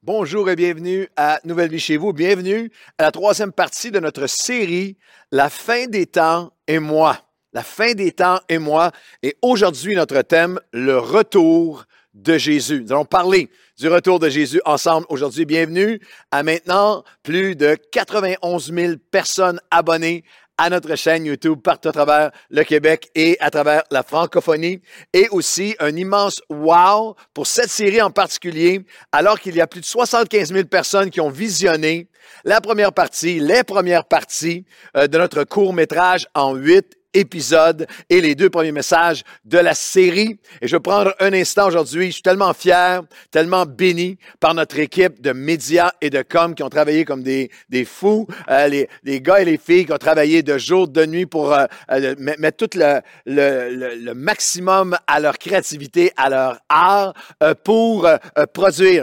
Bonjour et bienvenue à Nouvelle Vie chez vous. Bienvenue à la troisième partie de notre série « La fin des temps et moi ». La fin des temps et moi. Et aujourd'hui, notre thème, le retour de Jésus. Nous allons parler du retour de Jésus ensemble aujourd'hui. Bienvenue à maintenant plus de 91 000 personnes abonnées à notre chaîne YouTube partout à travers le Québec et à travers la francophonie. Et aussi un immense wow pour cette série en particulier, alors qu'il y a plus de 75 000 personnes qui ont visionné la première partie, les premières parties de notre court-métrage en 8 épisodes et les 2 premiers messages de la série. Et je vais prendre un instant aujourd'hui. Je suis tellement fier, tellement béni par notre équipe de médias et de com qui ont travaillé comme des fous. Les gars et les filles qui ont travaillé de jour, de nuit pour mettre tout le maximum à leur créativité, à leur art pour produire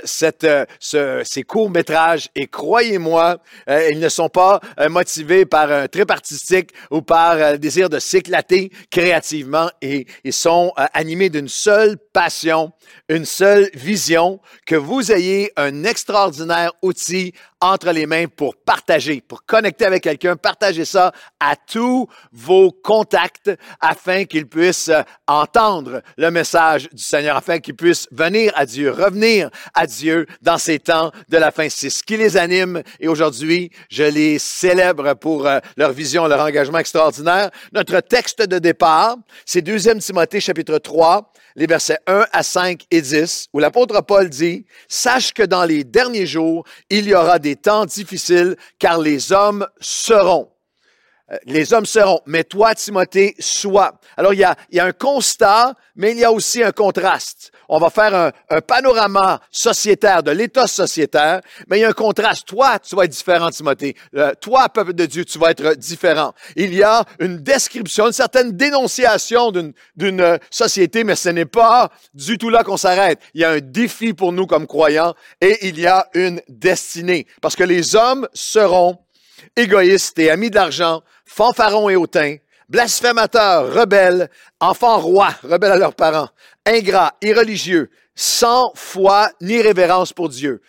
ces courts-métrages. Et croyez-moi, ils ne sont pas motivés par un trip artistique ou par le désir de s'éclater créativement et ils sont animés d'une seule passion, une seule vision, que vous ayez un extraordinaire outil entre les mains pour partager, pour connecter avec quelqu'un, partager ça à tous vos contacts afin qu'ils puissent entendre le message du Seigneur, afin qu'ils puissent venir à Dieu, revenir à Dieu dans ces temps de la fin. C'est ce qui les anime et aujourd'hui, je les célèbre pour leur vision, leur engagement extraordinaire. Notre texte de départ, c'est 2 Timothée chapitre 3, les versets 1 à 5 et 10, où l'apôtre Paul dit « Sache que dans les derniers jours, il y aura des temps difficiles, car les hommes seront. » Les hommes seront, mais toi, Timothée, sois. Alors, il y a un constat, mais il y a aussi un contraste. On va faire un panorama sociétaire, de l'état sociétaire, mais il y a un contraste. Toi, tu vas être différent, Timothée. Toi, peuple de Dieu, tu vas être différent. Il y a une description, une certaine dénonciation d'une société, mais ce n'est pas du tout là qu'on s'arrête. Il y a un défi pour nous comme croyants et il y a une destinée. Parce que les hommes seront égoïstes et amis de l'argent, fanfarons et hautains, blasphémateurs, rebelles, enfants rois, rebelles à leurs parents, ingrats, irreligieux, sans foi ni révérence pour Dieu.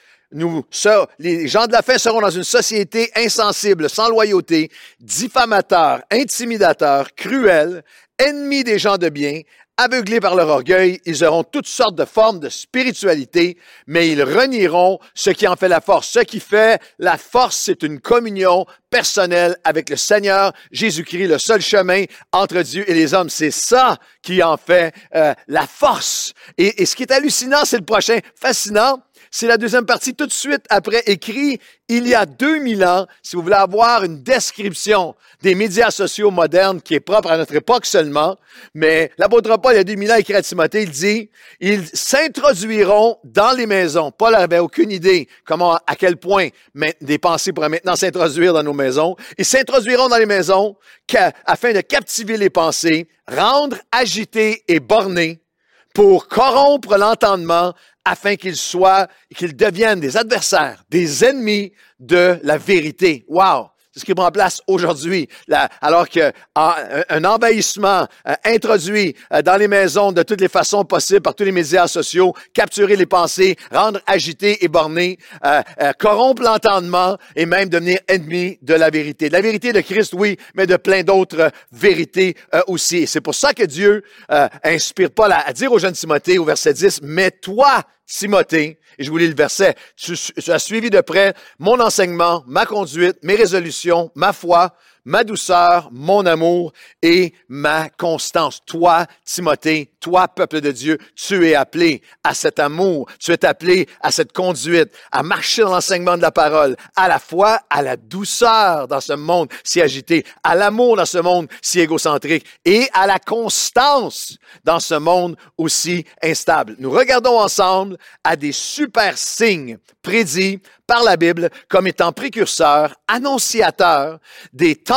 Les gens de la fin seront dans une société insensible, sans loyauté, diffamateurs, intimidateurs, cruels, ennemis des gens de bien, aveuglés par leur orgueil, ils auront toutes sortes de formes de spiritualité, mais ils renieront ce qui en fait la force. Ce qui fait la force, c'est une communion personnelle avec le Seigneur Jésus-Christ, le seul chemin entre Dieu et les hommes. C'est ça qui en fait la force. Et ce qui est hallucinant, c'est le prochain. Fascinant, c'est la deuxième partie, tout de suite après, écrit il y a 2000 ans, si vous voulez avoir une description des médias sociaux modernes qui est propre à notre époque seulement, mais l'apôtre Paul, il y a 2000 ans, écrit à Timothée, il dit, ils s'introduiront dans les maisons. Paul n'avait aucune idée à quel point des pensées pourraient maintenant s'introduire dans nos maisons. Ils s'introduiront dans les maisons afin de captiver les pensées, rendre agités et bornés, pour corrompre l'entendement afin qu'ils deviennent des adversaires, des ennemis de la vérité. Wow! C'est ce qui prend place aujourd'hui, alors qu'un envahissement introduit dans les maisons de toutes les façons possibles par tous les médias sociaux, capturer les pensées, rendre agités et bornés, corrompre l'entendement et même devenir ennemi de la vérité. De la vérité de Christ, oui, mais de plein d'autres vérités aussi. Et c'est pour ça que Dieu inspire Paul à dire au jeune Timothée au verset 10, « Mais toi, Timothée, et je vous lis le verset, tu as suivi de près mon enseignement, ma conduite, mes résolutions, ma foi, ma douceur, mon amour et ma constance. » Toi, Timothée, toi, peuple de Dieu, tu es appelé à cet amour, tu es appelé à cette conduite, à marcher dans l'enseignement de la parole, à la foi, à la douceur dans ce monde si agité, à l'amour dans ce monde si égocentrique et à la constance dans ce monde aussi instable. Nous regardons ensemble à des super signes prédits par la Bible comme étant précurseurs, annonciateurs des temps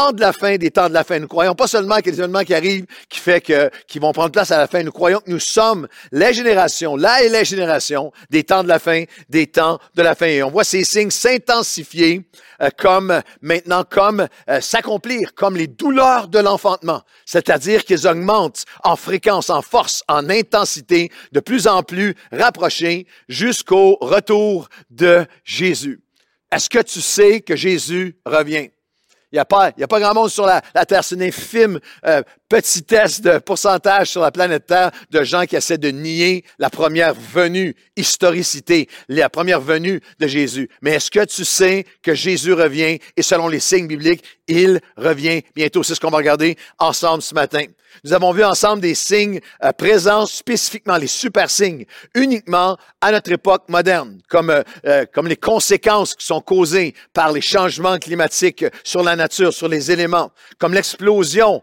temps de la fin, des temps de la fin. Nous croyons pas seulement qu'il y a des événements qui arrivent, qui vont prendre place à la fin. Nous croyons que nous sommes les générations, là et les générations des temps de la fin, des temps de la fin. Et on voit ces signes s'intensifier comme s'accomplir, comme les douleurs de l'enfantement. C'est-à-dire qu'ils augmentent en fréquence, en force, en intensité, de plus en plus rapprochés jusqu'au retour de Jésus. Est-ce que tu sais que Jésus revient? Il n'y a pas grand monde sur la Terre. C'est une infime petitesse de pourcentage sur la planète Terre de gens qui essaient de nier la première venue, historicité, la première venue de Jésus. Mais est-ce que tu sais que Jésus revient et selon les signes bibliques, il revient bientôt? C'est ce qu'on va regarder ensemble ce matin. Nous avons vu ensemble des signes présents spécifiquement, les super signes, uniquement à notre époque moderne, comme les conséquences qui sont causées par les changements climatiques sur la nature, sur les éléments, comme l'explosion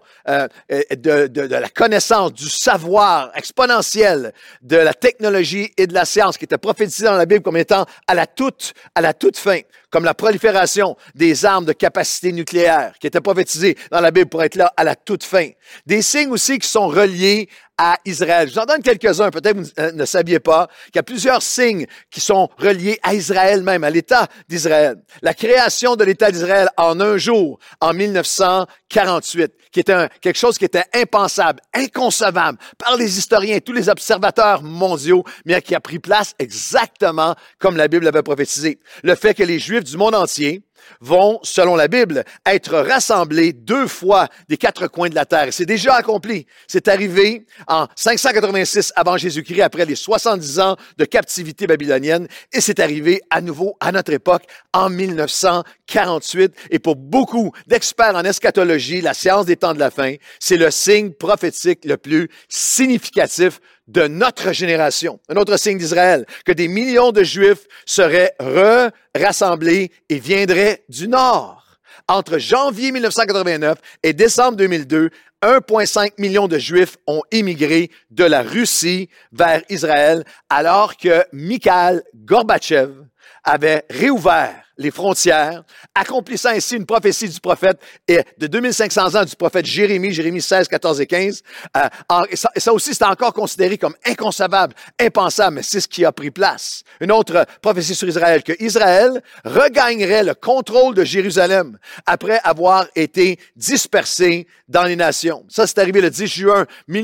de la connaissance, du savoir exponentiel, de la technologie et de la science qui était prophétisée dans la Bible comme étant à la toute fin, comme la prolifération des armes de capacité nucléaire qui était prophétisée dans la Bible pour être là à la toute fin. Des signes aussi qui sont reliés à Israël. Je vous en donne quelques-uns, peut-être vous ne saviez pas qu'il y a plusieurs signes qui sont reliés à Israël même, à l'État d'Israël. La création de l'État d'Israël en un jour, en 1948, qui était quelque chose qui était impensable, inconcevable par les historiens et tous les observateurs mondiaux, mais qui a pris place exactement comme la Bible l'avait prophétisé. Le fait que les Juifs du monde entier vont, selon la Bible, être rassemblés 2 fois des 4 coins de la terre. C'est déjà accompli. C'est arrivé en 586 avant Jésus-Christ, après les 70 ans de captivité babylonienne, et c'est arrivé à nouveau à notre époque en 1948. Et pour beaucoup d'experts en eschatologie, la science des temps de la fin, c'est le signe prophétique le plus significatif de notre génération. Un autre signe d'Israël, que des millions de Juifs seraient rassemblés et viendraient du Nord. Entre janvier 1989 et décembre 2002, 1,5 million de Juifs ont immigré de la Russie vers Israël, alors que Mikhaïl Gorbatchev avait réouvert les frontières, accomplissant ainsi une prophétie du prophète et de 2500 ans du prophète Jérémie 16, 14 et 15. Ça aussi, c'était encore considéré comme inconcevable, impensable, mais c'est ce qui a pris place. Une autre prophétie sur Israël, que Israël regagnerait le contrôle de Jérusalem après avoir été dispersé dans les nations. Ça, c'est arrivé le 10 juin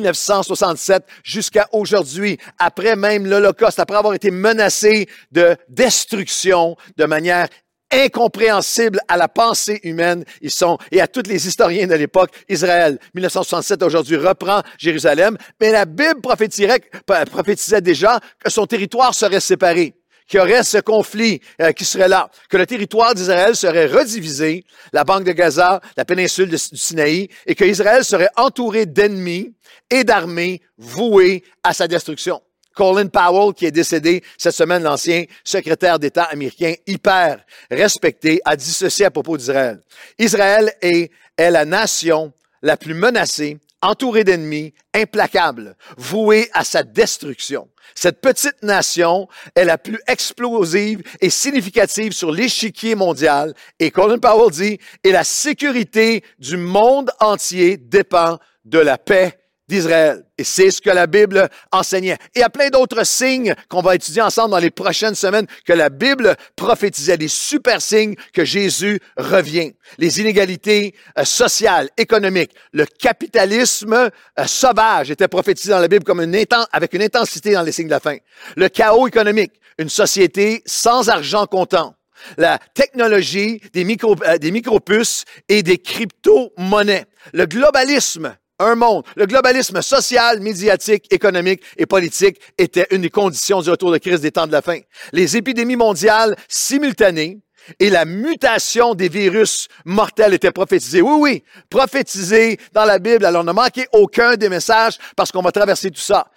1967 jusqu'à aujourd'hui, après même l'Holocauste, après avoir été menacé de destruction de manière incompréhensible à la pensée humaine. Et à tous les historiens de l'époque, Israël, 1967 aujourd'hui, reprend Jérusalem, mais la Bible prophétisait déjà que son territoire serait séparé, qu'il y aurait ce conflit qui serait là, que le territoire d'Israël serait redivisé, la bande de Gaza, la péninsule du Sinaï, et que Israël serait entouré d'ennemis et d'armées vouées à sa destruction. Colin Powell, qui est décédé cette semaine, l'ancien secrétaire d'État américain hyper respecté, a dit ceci à propos d'Israël. Israël est la nation la plus menacée, entourée d'ennemis, implacable, vouée à sa destruction. Cette petite nation est la plus explosive et significative sur l'échiquier mondial. Et Colin Powell dit, et la sécurité du monde entier dépend de la paix d'Israël. Et c'est ce que la Bible enseignait. Et il y a plein d'autres signes qu'on va étudier ensemble dans les prochaines semaines que la Bible prophétisait, des super signes que Jésus revient. Les inégalités sociales, économiques, le capitalisme sauvage était prophétisé dans la Bible comme avec une intensité dans les signes de la fin. Le chaos économique, une société sans argent comptant. La technologie des micropuces et des crypto-monnaies. Le globalisme, un monde. Le globalisme social, médiatique, économique et politique était une des conditions du retour de Christ des temps de la fin. Les épidémies mondiales simultanées et la mutation des virus mortels étaient prophétisées. Oui, prophétisées dans la Bible. Alors, ne manquez aucun des messages parce qu'on va traverser tout ça.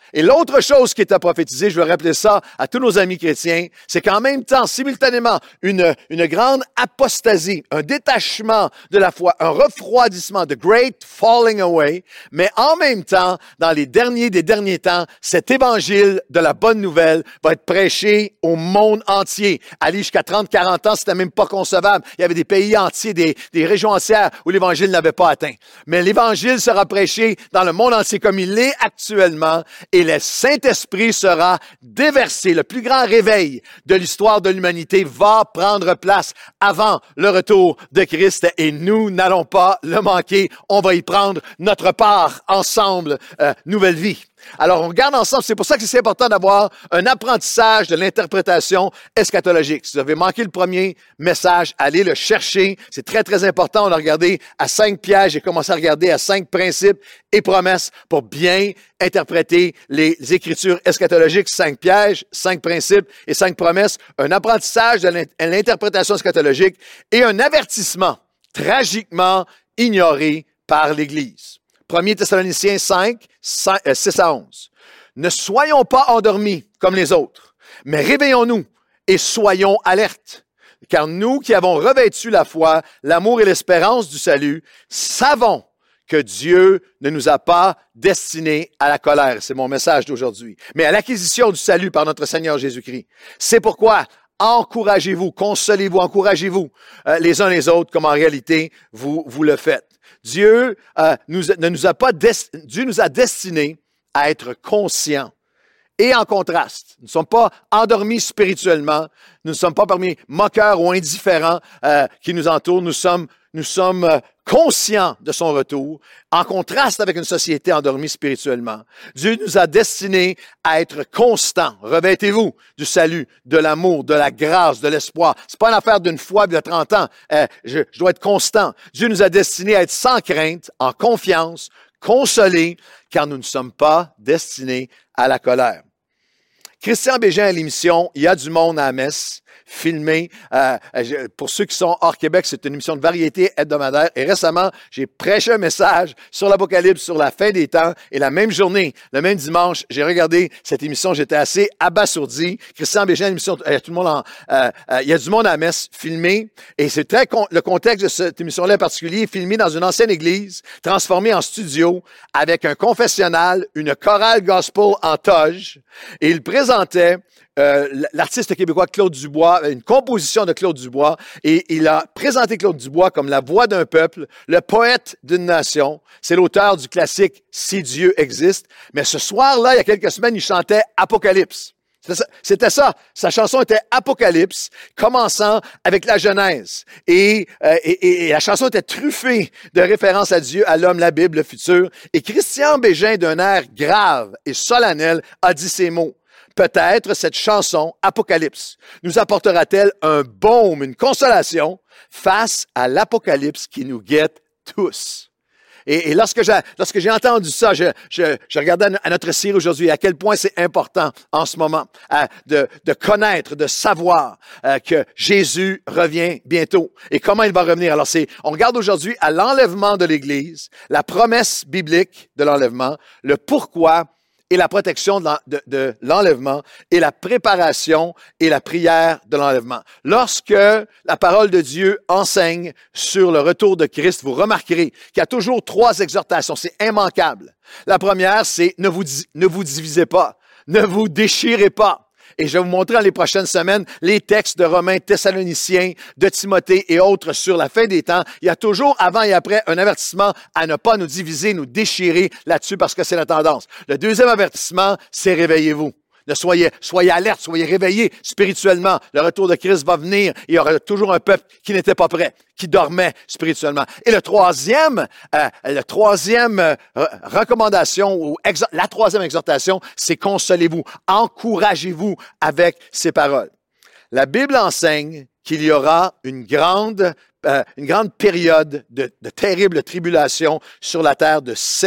Et l'autre chose qui est à prophétiser, je veux rappeler ça à tous nos amis chrétiens, c'est qu'en même temps, simultanément, une grande apostasie, un détachement de la foi, un refroidissement, the great falling away, mais en même temps, dans les derniers des derniers temps, cet évangile de la bonne nouvelle va être prêché au monde entier. Aller jusqu'à 30-40 ans, c'était même pas concevable. Il y avait des pays entiers, des régions entières où l'évangile n'avait pas atteint. Mais l'évangile sera prêché dans le monde entier comme il l'est actuellement et le Saint-Esprit sera déversé. Le plus grand réveil de l'histoire de l'humanité va prendre place avant le retour de Christ et nous n'allons pas le manquer. On va y prendre notre part ensemble. Nouvelle vie. Alors, on regarde ensemble. C'est pour ça que c'est important d'avoir un apprentissage de l'interprétation eschatologique. Si vous avez manqué le premier message, allez le chercher. C'est très, très important. On a regardé à 5 pièges. J'ai commencé à regarder à 5 principes et promesses pour bien interpréter les Écritures eschatologiques. 5 pièges, 5 principes et 5 promesses. Un apprentissage de l'interprétation eschatologique et un avertissement tragiquement ignoré par l'Église. 1 Thessaloniciens 5, 6 à 11. Ne soyons pas endormis comme les autres, mais réveillons-nous et soyons alertes. Car nous qui avons revêtu la foi, l'amour et l'espérance du salut, savons que Dieu ne nous a pas destinés à la colère. C'est mon message d'aujourd'hui. Mais à l'acquisition du salut par notre Seigneur Jésus-Christ. C'est pourquoi encouragez-vous, consolez-vous, encouragez-vous les uns les autres comme en réalité vous le faites. Dieu nous a destinés à être conscients et en contraste. Nous ne sommes pas endormis spirituellement. Nous ne sommes pas parmi moqueurs ou indifférents qui nous entourent. Nous sommes conscients de son retour, en contraste avec une société endormie spirituellement. Dieu nous a destinés à être constants. Revêtez-vous du salut, de l'amour, de la grâce, de l'espoir. C'est pas une affaire d'une fois de 30 ans. Je dois être constant. Dieu nous a destinés à être sans crainte, en confiance, consolés, car nous ne sommes pas destinés à la colère. Christian Bégin à l'émission « Il y a du monde à la messe », filmé. Pour ceux qui sont hors Québec, c'est une émission de variété hebdomadaire. Et récemment, j'ai prêché un message sur l'Apocalypse, sur la fin des temps. Et la même journée, le même dimanche, j'ai regardé cette émission. J'étais assez abasourdi. Christian Bégin, l'émission, il y a tout le monde il y a du monde à la messe, filmé. Et c'est le contexte de cette émission-là en particulier, filmé dans une ancienne église, transformée en studio, avec un confessionnal, une chorale gospel en toge. Et il présentait l'artiste québécois Claude Dubois, une composition de Claude Dubois, et il a présenté Claude Dubois comme la voix d'un peuple, le poète d'une nation. C'est l'auteur du classique « Si Dieu existe ». Mais ce soir-là, il y a quelques semaines, il chantait « Apocalypse ». C'était ça. Sa chanson était Apocalypse, commençant avec la Genèse. Et la chanson était truffée de références à Dieu, à l'homme, la Bible, le futur. Et Christian Bégin, d'un air grave et solennel, a dit ces mots. Peut-être cette chanson, Apocalypse, nous apportera-t-elle un baume, une consolation face à l'apocalypse qui nous guette tous. Et lorsque j'ai entendu ça, je regardais à notre série aujourd'hui à quel point c'est important en ce moment de connaître, de savoir que Jésus revient bientôt. Et comment il va revenir? Alors on regarde aujourd'hui à l'enlèvement de l'Église, la promesse biblique de l'enlèvement, le pourquoi et la protection de l'enlèvement et la préparation et la prière de l'enlèvement. Lorsque la parole de Dieu enseigne sur le retour de Christ, vous remarquerez qu'il y a toujours 3 exhortations. C'est immanquable. La première, c'est ne vous divisez pas, ne vous déchirez pas. Et je vais vous montrer dans les prochaines semaines les textes de Romains, Thessaloniciens, de Timothée et autres sur la fin des temps. Il y a toujours avant et après un avertissement à ne pas nous diviser, nous déchirer là-dessus parce que c'est la tendance. Le deuxième avertissement, c'est réveillez-vous. Soyez alerte, soyez réveillés spirituellement. Le retour de Christ va venir. Il y aura toujours un peuple qui n'était pas prêt, qui dormait spirituellement. Et la troisième recommandation, ou la troisième exhortation, c'est consolez-vous, encouragez-vous avec ces paroles. La Bible enseigne qu'il y aura une grande période de terrible tribulation sur la terre de 7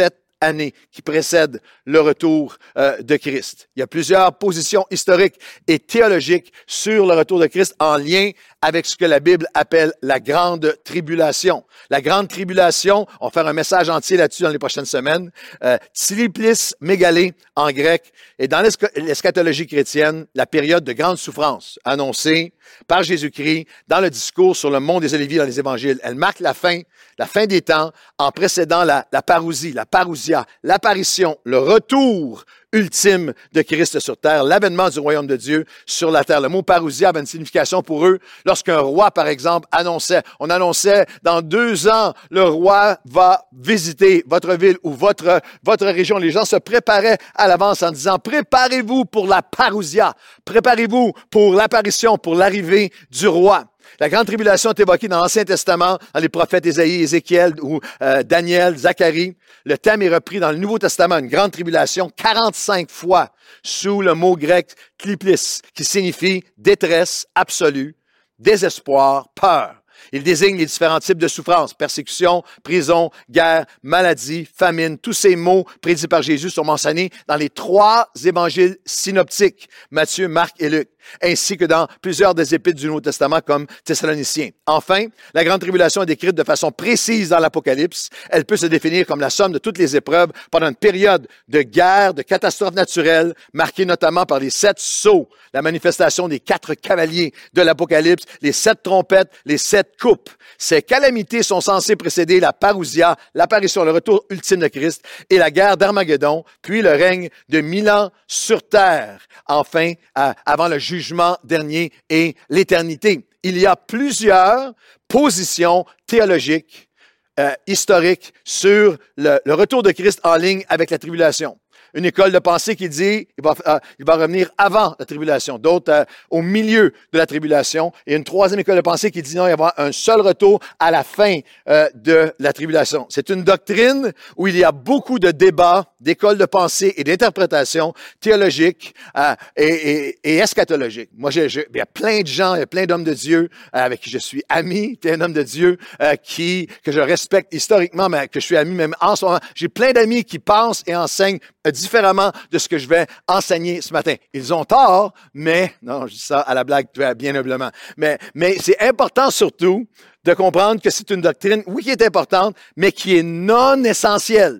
années qui précèdent le retour de Christ. Il y a plusieurs positions historiques et théologiques sur le retour de Christ en lien avec ce que la Bible appelle la grande tribulation. La grande tribulation, on va faire un message entier là-dessus dans les prochaines semaines. Tsiliplis mégalé en grec. Et dans l'eschatologie chrétienne, la période de grande souffrance annoncée par Jésus-Christ dans le discours sur le mont des Oliviers dans les évangiles. Elle marque la fin des temps en précédant la parousie, la parousia, l'apparition, le retour ultime de Christ sur terre, l'avènement du royaume de Dieu sur la terre. Le mot parousia avait une signification pour eux. Lorsqu'un roi, par exemple, on annonçait dans 2 ans, le roi va visiter votre ville ou votre région. Les gens se préparaient à l'avance en disant, préparez-vous pour la parousia, préparez-vous pour l'apparition, pour l'arrivée du roi. La grande tribulation est évoquée dans l'Ancien Testament, dans les prophètes Ésaïe, Ézéchiel ou Daniel, Zacharie. Le thème est repris dans le Nouveau Testament, une grande tribulation, 45 fois sous le mot grec tliplis, qui signifie détresse absolue, désespoir, peur. Il désigne les différents types de souffrances, persécution, prison, guerre, maladie, famine. Tous ces mots prédits par Jésus sont mentionnés dans les 3 évangiles synoptiques, Matthieu, Marc et Luc, ainsi que dans plusieurs des épîtres du Nouveau Testament comme Thessaloniciens. Enfin, la grande tribulation est décrite de façon précise dans l'Apocalypse. Elle peut se définir comme la somme de toutes les épreuves pendant une période de guerre, de catastrophes naturelles, marquée notamment par les 7 sceaux, la manifestation des 4 cavaliers de l'Apocalypse, les 7 trompettes, les 7 coupes. Ces calamités sont censées précéder la parousia, l'apparition, le retour ultime de Christ et la guerre d'Armageddon, puis le règne de 1000 ans sur terre, enfin, avant le jugement dernier et l'éternité. Il y a plusieurs positions théologiques, historiques sur le retour de Christ en ligne avec la tribulation. Une école de pensée qui dit il va revenir avant la tribulation, d'autres au milieu de la tribulation, et une troisième école de pensée qui dit non, il va y avoir un seul retour à la fin de la tribulation. C'est une doctrine où il y a beaucoup de débats, d'écoles de pensée et d'interprétations théologiques et eschatologiques. Moi, il y a plein de gens, il y a plein d'hommes de Dieu avec qui je suis ami, plein d'hommes de Dieu que je respecte historiquement, mais que je suis ami même en ce moment. J'ai plein d'amis qui pensent et enseignent différemment de ce que je vais enseigner ce matin. Ils ont tort, mais, non, je dis ça à la blague bien humblement, mais c'est important surtout de comprendre que c'est une doctrine, oui, qui est importante, mais qui est non essentielle.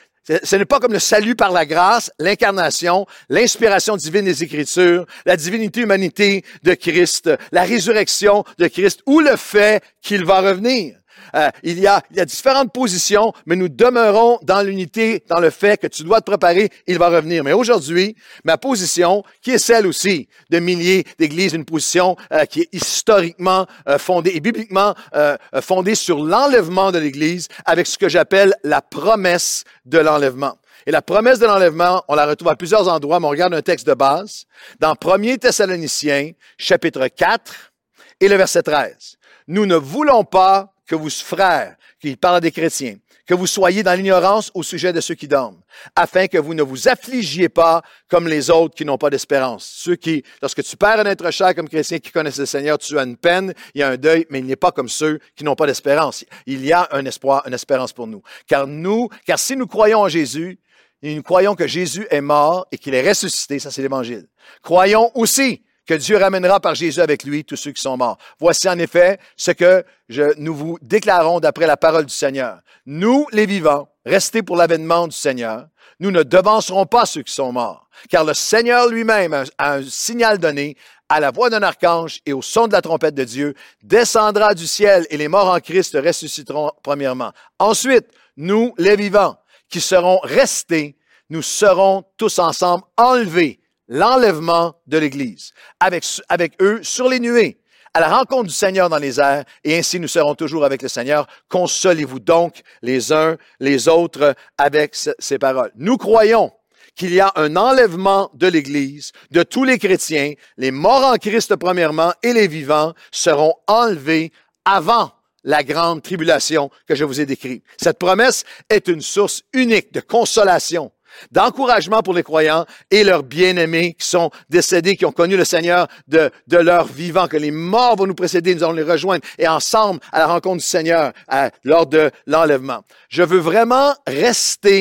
Ce n'est pas comme le salut par la grâce, l'incarnation, l'inspiration divine des Écritures, la divinité-humanité de Christ, la résurrection de Christ ou le fait qu'il va revenir. Il y a différentes positions, mais nous demeurons dans l'unité, dans le fait que tu dois te préparer, il va revenir. Mais aujourd'hui, ma position, qui est celle aussi de milliers d'églises, une position qui est historiquement fondée et bibliquement fondée sur l'enlèvement de l'Église avec ce que j'appelle la promesse de l'enlèvement. Et la promesse de l'enlèvement, on la retrouve à plusieurs endroits, mais on regarde un texte de base dans 1 Thessaloniciens, chapitre 4 et le verset 13. Nous ne voulons pas que vous, frères, qui parlent à des chrétiens, que vous soyez dans l'ignorance au sujet de ceux qui dorment, afin que vous ne vous affligiez pas comme les autres qui n'ont pas d'espérance. Ceux qui, lorsque tu perds un être cher comme chrétien qui connaissent le Seigneur, tu as une peine, il y a un deuil, mais il n'est pas comme ceux qui n'ont pas d'espérance. Il y a un espoir, une espérance pour nous. Car si nous croyons en Jésus, et nous croyons que Jésus est mort et qu'il est ressuscité, ça c'est l'Évangile. Croyons aussi que Dieu ramènera par Jésus avec lui tous ceux qui sont morts. Voici en effet ce que nous vous déclarons d'après la parole du Seigneur. Nous, les vivants, restés pour l'avènement du Seigneur, nous ne devancerons pas ceux qui sont morts, car le Seigneur lui-même a un signal donné, à la voix d'un archange et au son de la trompette de Dieu, descendra du ciel et les morts en Christ ressusciteront premièrement. Ensuite, nous, les vivants, qui serons restés, nous serons tous ensemble enlevés, l'enlèvement de l'Église, avec eux sur les nuées, à la rencontre du Seigneur dans les airs, et ainsi nous serons toujours avec le Seigneur. Consolez-vous donc les uns les autres avec ces paroles. Nous croyons qu'il y a un enlèvement de l'Église, de tous les chrétiens, les morts en Christ premièrement et les vivants seront enlevés avant la grande tribulation que je vous ai décrite. Cette promesse est une source unique de consolation, d'encouragement pour les croyants et leurs bien-aimés qui sont décédés, qui ont connu le Seigneur de leur vivant, que les morts vont nous précéder, nous allons les rejoindre et ensemble à la rencontre du Seigneur lors de l'enlèvement. Je veux vraiment rester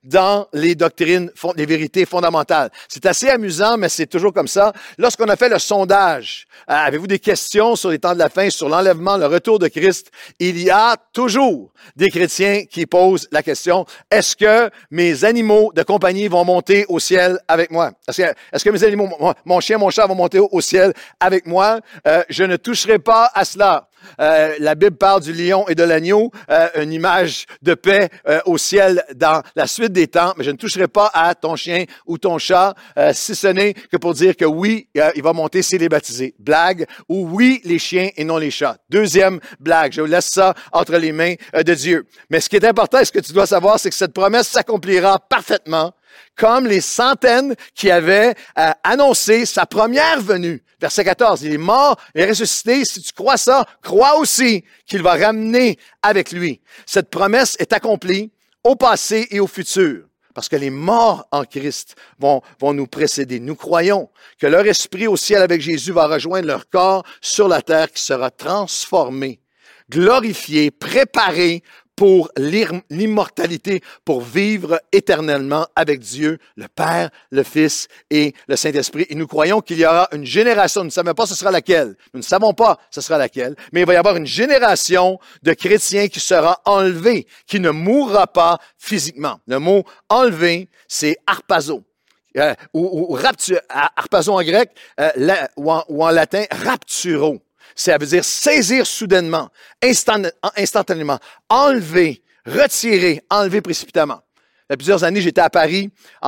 dans les doctrines, les vérités fondamentales. C'est assez amusant, mais c'est toujours comme ça. Lorsqu'on a fait le sondage, avez-vous des questions sur les temps de la fin, sur l'enlèvement, le retour de Christ? Il y a toujours des chrétiens qui posent la question, est-ce que mes animaux de compagnie vont monter au ciel avec moi? Est-ce que mes animaux, mon chien, mon chat vont monter au ciel avec moi? Je ne toucherai pas à cela. La Bible parle du lion et de l'agneau, une image de paix au ciel dans la suite des temps, mais je ne toucherai pas à ton chien ou ton chat, si ce n'est que pour dire que oui, il va monter s'il est baptisé. Blague, ou oui, les chiens et non les chats. Deuxième blague, je vous laisse ça entre les mains de Dieu. Mais ce qui est important et ce que tu dois savoir, c'est que cette promesse s'accomplira parfaitement comme les centaines qui avaient annoncé sa première venue. Verset 14, il est mort, il est ressuscité. Si tu crois ça, crois aussi qu'il va ramener avec lui. Cette promesse est accomplie au passé et au futur. Parce que les morts en Christ vont nous précéder. Nous croyons que leur esprit au ciel avec Jésus va rejoindre leur corps sur la terre qui sera transformé, glorifié, préparé pour l'immortalité, pour vivre éternellement avec Dieu, le Père, le Fils et le Saint-Esprit. Et nous croyons qu'il y aura une génération, nous ne savons pas ce sera laquelle, nous ne savons pas ce sera laquelle, mais il va y avoir une génération de chrétiens qui sera enlevée, qui ne mourra pas physiquement. Le mot enlevé, c'est harpazo. Ou harpazo en grec, ou en latin, rapturo. Ça veut dire saisir soudainement, instantanément, enlever, retirer, enlever précipitamment. Il y a plusieurs années, j'étais à Paris,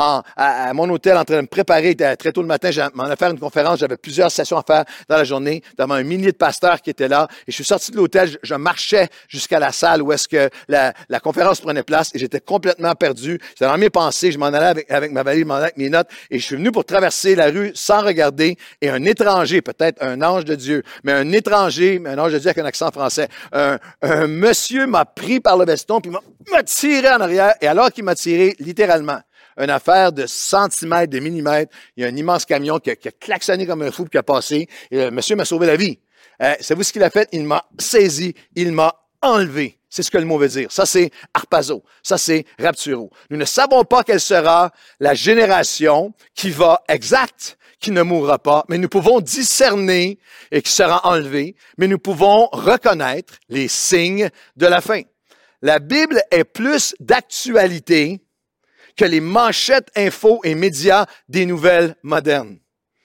à mon hôtel, en train de me préparer. Très tôt le matin, je m'en allais faire une conférence. J'avais plusieurs sessions à faire dans la journée, devant un millier de pasteurs qui étaient là. Et je suis sorti de l'hôtel, je marchais jusqu'à la salle où est-ce que la conférence prenait place. Et j'étais complètement perdu. J'étais dans mes pensées. Je m'en allais avec ma valise, je m'en allais avec mes notes. Et je suis venu pour traverser la rue sans regarder. Et un étranger, peut-être un ange de Dieu, mais un étranger, un ange de Dieu avec un accent français, un monsieur m'a pris par le veston, puis m'a tiré en arrière. Et alors qu'il m'a tiré, littéralement, une affaire de centimètres, de millimètres. Il y a un immense camion qui a klaxonné comme un fou, qui a passé. Et le monsieur m'a sauvé la vie. Savez-vous ce qu'il a fait? Il m'a saisi, il m'a enlevé. C'est ce que le mot veut dire. Ça, c'est harpazo. Ça, c'est rapturo. Nous ne savons pas quelle sera la génération qui ne mourra pas, mais nous pouvons discerner et qui sera enlevée, mais nous pouvons reconnaître les signes de la fin. La Bible est plus d'actualité que les manchettes infos et médias des nouvelles modernes.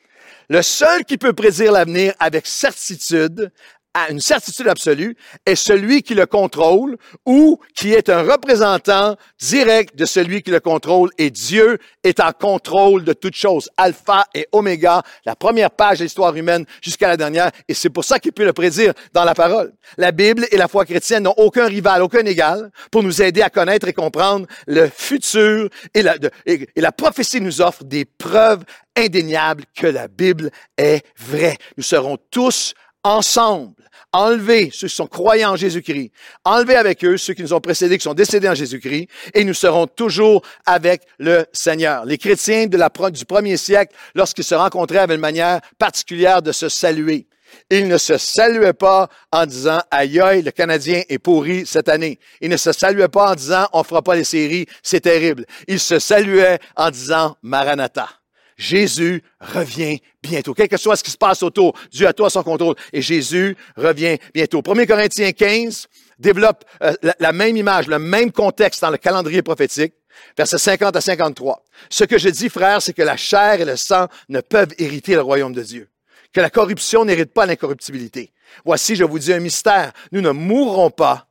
Le seul qui peut prédire l'avenir avec certitude, à une certitude absolue, est celui qui le contrôle ou qui est un représentant direct de celui qui le contrôle. Et Dieu est en contrôle de toutes choses. Alpha et Oméga, la première page de l'histoire humaine jusqu'à la dernière. Et c'est pour ça qu'il peut le prédire dans la parole. La Bible et la foi chrétienne n'ont aucun rival, aucun égal pour nous aider à connaître et comprendre le futur. Et la prophétie nous offre des preuves indéniables que la Bible est vraie. Nous serons tous ensemble, enlevés ceux qui sont croyants en Jésus-Christ, enlevés avec eux ceux qui nous ont précédés, qui sont décédés en Jésus-Christ, et nous serons toujours avec le Seigneur. Les chrétiens du premier siècle, lorsqu'ils se rencontraient, avaient une manière particulière de se saluer. Ils ne se saluaient pas en disant « Aïe, aïe, le Canadien est pourri cette année ». Ils ne se saluaient pas en disant « On fera pas les séries, c'est terrible ». Ils se saluaient en disant « Maranatha ». Jésus revient bientôt. Quel que soit ce qui se passe autour, Dieu a tout à son contrôle. Et Jésus revient bientôt. 1 Corinthiens 15 développe la même image, le même contexte dans le calendrier prophétique. Versets 50 à 53. Ce que je dis, frères, c'est que la chair et le sang ne peuvent hériter le royaume de Dieu. Que la corruption n'hérite pas l'incorruptibilité. Voici, je vous dis un mystère. Nous ne mourrons pas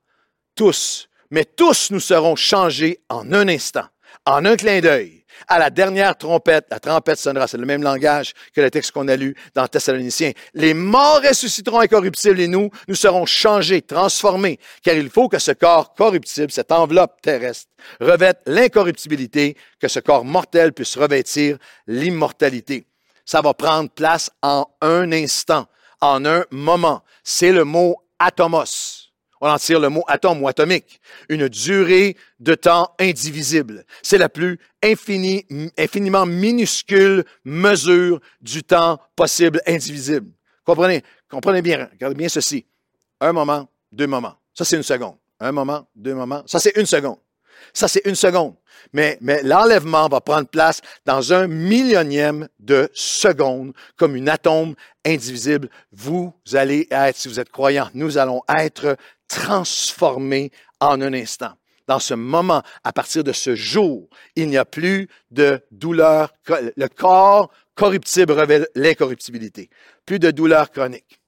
tous, mais tous nous serons changés en un instant, en un clin d'œil. À la dernière trompette, la trompette sonnera. C'est le même langage que le texte qu'on a lu dans Thessaloniciens. Les morts ressusciteront incorruptibles et nous serons changés, transformés. Car il faut que ce corps corruptible, cette enveloppe terrestre, revête l'incorruptibilité, que ce corps mortel puisse revêtir l'immortalité. Ça va prendre place en un instant, en un moment. C'est le mot atomos. On en tire le mot atome ou atomique. Une durée de temps indivisible. C'est la plus infiniment minuscule mesure du temps possible indivisible. Comprenez bien, regardez bien ceci. Un moment, deux moments. Ça, c'est une seconde. Un moment, deux moments. Ça, c'est une seconde. Ça, c'est 1 seconde. Mais l'enlèvement va prendre place dans 1 millionième de seconde, comme une atome indivisible. Vous allez être, si vous êtes croyant, nous allons être transformés en un instant. Dans ce moment, à partir de ce jour, il n'y a plus de douleur. Le corps corruptible révèle l'incorruptibilité. Plus de douleur chronique.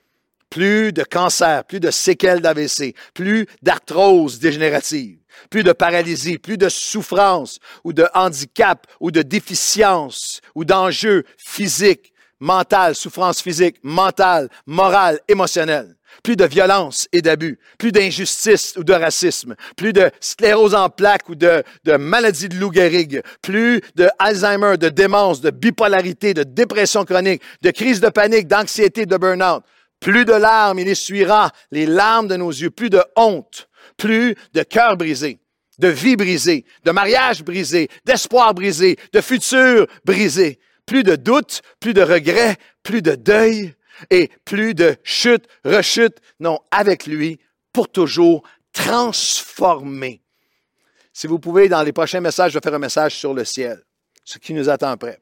Plus de cancer, plus de séquelles d'AVC, plus d'arthrose dégénérative, plus de paralysie, plus de souffrance ou de handicap ou de déficience ou d'enjeux physiques, mentaux, souffrance physique, mentale, morale, émotionnelle. Plus de violence et d'abus, plus d'injustice ou de racisme, plus de sclérose en plaques ou de maladie de Lou Gehrig, plus de Alzheimer, de démence, de bipolarité, de dépression chronique, de crise de panique, d'anxiété, de burn-out. Plus de larmes, il essuiera les larmes de nos yeux, plus de honte, plus de cœur brisé, de vie brisée, de mariage brisé, d'espoir brisé, de futur brisé, plus de doute, plus de regrets, plus de deuil et plus de chute, rechute, non, avec lui, pour toujours transformé. Si vous pouvez, dans les prochains messages, je vais faire un message sur le ciel, ce qui nous attend après.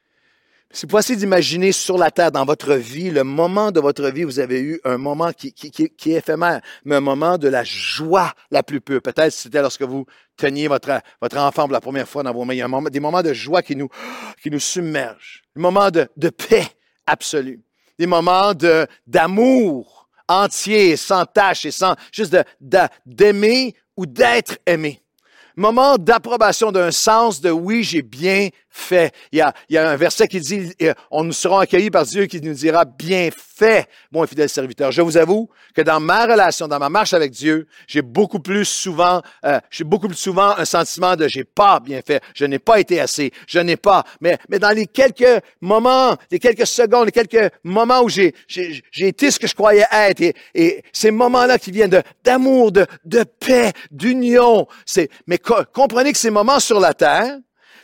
Si vous essayez d'imaginer sur la terre, dans votre vie, le moment de votre vie, vous avez eu un moment qui est éphémère, mais un moment de la joie la plus pure. Peut-être c'était lorsque vous teniez votre enfant pour la première fois dans vos mains. Il y a des moments de joie qui nous submergent. Des moments de paix absolue. Des moments d'amour entier, sans tache et sans juste d'aimer ou d'être aimé. Moment d'approbation d'un sens de oui, j'ai bien fait. Il y a un verset qui dit, on nous serons accueillis par Dieu qui nous dira bien fait, bon et fidèle serviteur. Je vous avoue que dans ma relation, dans ma marche avec Dieu, j'ai beaucoup plus souvent un sentiment de j'ai pas bien fait, je n'ai pas été assez, je n'ai pas. Mais dans les quelques moments, les quelques secondes, les quelques moments où j'ai été ce que je croyais être et ces moments-là qui viennent d'amour, de paix, d'union, mais comprenez que ces moments sur la terre,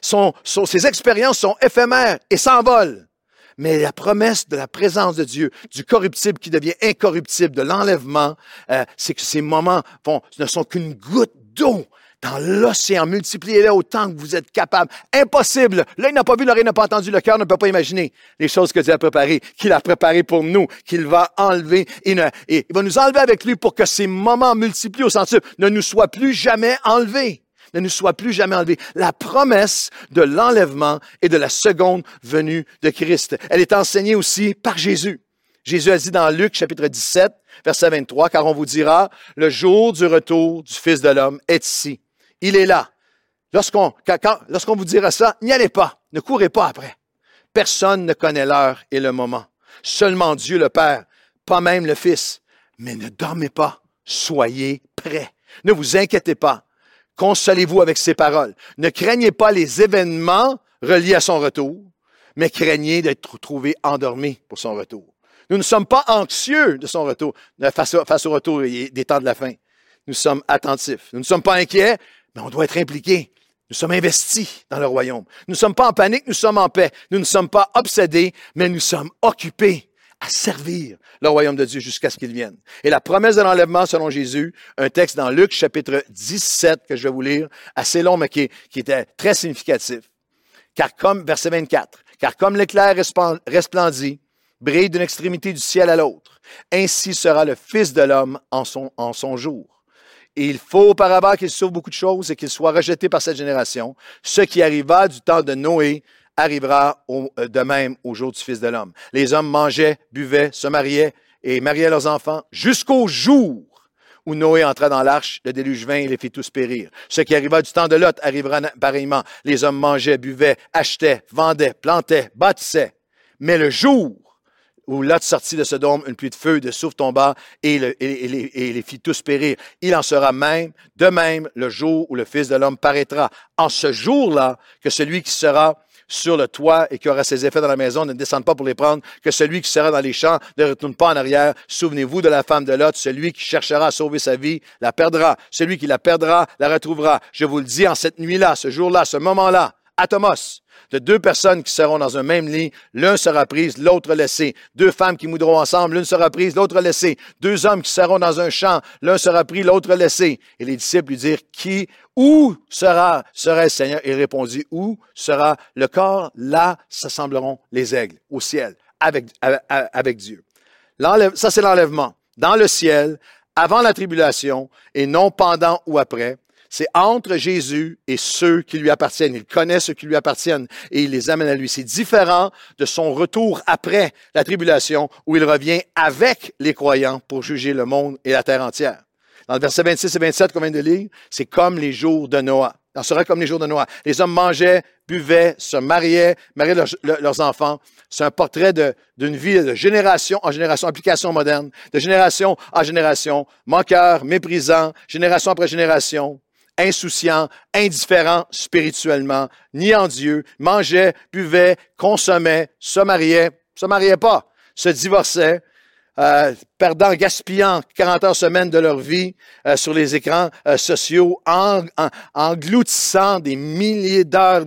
ces expériences sont éphémères et s'envolent. Mais la promesse de la présence de Dieu, du corruptible qui devient incorruptible, de l'enlèvement, c'est que ces moments ne sont qu'une goutte d'eau dans l'océan. Multipliez-les autant que vous êtes capable. Impossible. L'œil n'a pas vu, l'oreille n'a pas entendu, le cœur ne peut pas imaginer les choses que Dieu a préparées, qu'il a préparées pour nous, qu'il va enlever. Et il va nous enlever avec lui pour que ces moments multipliés au centuple ne nous soient plus jamais enlevés. Ne nous soit plus jamais enlevé. La promesse de l'enlèvement et de la seconde venue de Christ. Elle est enseignée aussi par Jésus. Jésus a dit dans Luc, chapitre 17, verset 23, « Car on vous dira, le jour du retour du Fils de l'homme est ici. Il est là. » Lorsqu'on vous dira ça, n'y allez pas. Ne courez pas après. Personne ne connaît l'heure et le moment. Seulement Dieu le Père, pas même le Fils. Mais ne dormez pas. Soyez prêts. Ne vous inquiétez pas. Consolez-vous avec ces paroles. Ne craignez pas les événements reliés à son retour, mais craignez d'être trouvé endormi pour son retour. Nous ne sommes pas anxieux de son retour, face au retour des temps de la fin. Nous sommes attentifs. Nous ne sommes pas inquiets, mais on doit être impliqués. Nous sommes investis dans le royaume. Nous ne sommes pas en panique, nous sommes en paix. Nous ne sommes pas obsédés, mais nous sommes occupés à servir le royaume de Dieu jusqu'à ce qu'il vienne. Et la promesse de l'enlèvement selon Jésus, un texte dans Luc chapitre 17 que je vais vous lire, assez long mais qui était très significatif. Verset 24, « Car comme l'éclair resplendit, brille d'une extrémité du ciel à l'autre, ainsi sera le Fils de l'homme en son jour. Et il faut auparavant qu'il souffre beaucoup de choses et qu'il soit rejeté par cette génération. Ce qui arriva du temps de Noé arrivera de même au jour du Fils de l'homme. Les hommes mangeaient, buvaient, se mariaient et mariaient leurs enfants jusqu'au jour où Noé entra dans l'arche, le déluge vint et les fit tous périr. Ce qui arriva du temps de Lot arrivera pareillement. Les hommes mangeaient, buvaient, achetaient, vendaient, plantaient, bâtissaient. Mais le jour où Lot sortit de Sodome, une pluie de feu, de soufre tomba et les fit tous périr. Il en sera de même le jour où le Fils de l'homme paraîtra. En ce jour-là, que celui qui sera sur le toit et qui aura ses effets dans la maison ne descende pas pour les prendre, que celui qui sera dans les champs ne retourne pas en arrière. Souvenez-vous de la femme de Lot, celui qui cherchera à sauver sa vie la perdra. Celui qui la perdra la retrouvera. Je vous le dis en cette nuit-là, ce jour-là, ce moment-là, atomos. De deux personnes qui seront dans un même lit, l'un sera pris, l'autre laissé. Deux femmes qui moudront ensemble, l'une sera prise, l'autre laissée. Deux hommes qui seront dans un champ, l'un sera pris, l'autre laissé. Et les disciples lui dirent, où serait le Seigneur? Il répondit, où sera le corps? Là s'assembleront les aigles, au ciel, avec Dieu. Ça, c'est l'enlèvement. Dans le ciel, avant la tribulation, et non pendant ou après. C'est entre Jésus et ceux qui lui appartiennent. Il connaît ceux qui lui appartiennent et il les amène à lui. C'est différent de son retour après la tribulation où il revient avec les croyants pour juger le monde et la terre entière. Dans le verset 26 et 27 qu'on vient de lire, c'est comme les jours de Noah. Ça sera comme les jours de Noah. Les hommes mangeaient, buvaient, se mariaient leurs enfants. C'est un portrait d'une vie de génération en génération, application moderne, de génération en génération, moqueur, méprisant, génération après génération, insouciant, indifférent spirituellement, ni en Dieu, mangeait, buvait, consommait, se mariait pas, se divorçait, perdant, gaspillant 40 heures semaine de leur vie sur les écrans sociaux, engloutissant des milliers d'heures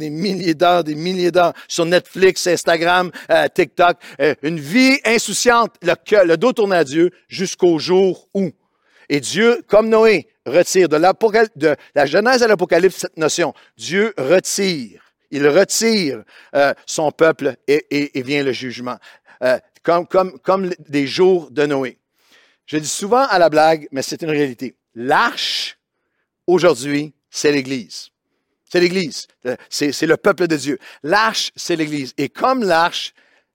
sur Netflix, Instagram, TikTok, une vie insouciante, le dos tourné à Dieu jusqu'au jour où. Et Dieu, comme Noé, retire de la Genèse à l'Apocalypse cette notion. Dieu retire, il retire son peuple et vient le jugement. Comme des jours de Noé. Je dis souvent à la blague, mais c'est une réalité. L'arche, aujourd'hui, c'est l'Église. C'est l'Église. C'est le peuple de Dieu. L'arche, c'est l'Église. Et comme l'arche,